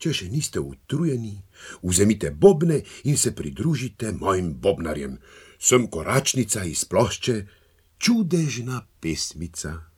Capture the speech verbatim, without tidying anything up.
Če še niste utrujeni, vzemite bobne in se pridružite mojim bobnarjem. Sem koračnica iz plošče Čudežna pesmica.